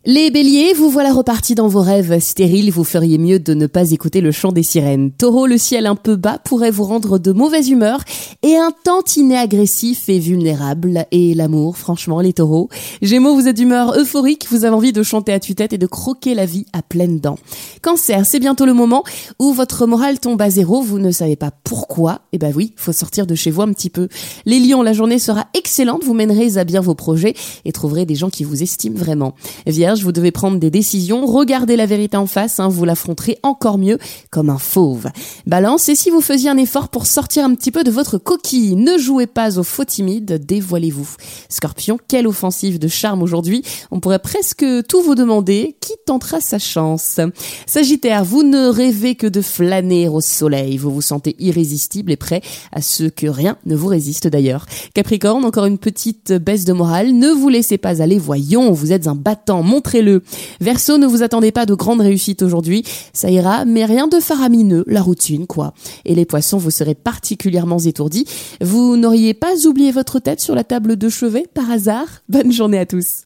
Les béliers, vous voilà repartis dans vos rêves stériles, vous feriez mieux de ne pas écouter le chant des sirènes. Taureau, le ciel un peu bas pourrait vous rendre de mauvaise humeur et un tantinet agressif et vulnérable. Et l'amour, franchement, les taureaux. Gémeaux, vous êtes d'humeur euphorique, vous avez envie de chanter à tue-tête et de croquer la vie à pleines dents. Cancer, c'est bientôt le moment où votre morale tombe à zéro, vous ne savez pas pourquoi. Eh ben oui, faut sortir de chez vous un petit peu. Les lions, la journée sera excellente, vous mènerez à bien vos projets et trouverez des gens qui vous estiment vraiment. Vierge, vous devez prendre des décisions, regardez la vérité en face, vous l'affronterez encore mieux comme un fauve. Balance, et si vous faisiez un effort pour sortir un petit peu de votre coquille, ne jouez pas aux faux timides, dévoilez-vous. Scorpion, quelle offensive de charme aujourd'hui, on pourrait presque tout vous demander, qui tentera sa chance? Sagittaire, vous ne rêvez que de flâner au soleil, vous vous sentez irrésistible et prêt à ce que rien ne vous résiste d'ailleurs. Capricorne, encore une petite baisse de morale, ne vous laissez pas aller, voyons, vous êtes un battant, montrez-le. Verseau, ne vous attendez pas de grandes réussites aujourd'hui, ça ira, mais rien de faramineux, la routine quoi. Et les poissons, vous serez particulièrement étourdis, vous n'auriez pas oublié votre tête sur la table de chevet par hasard? Bonne journée à tous.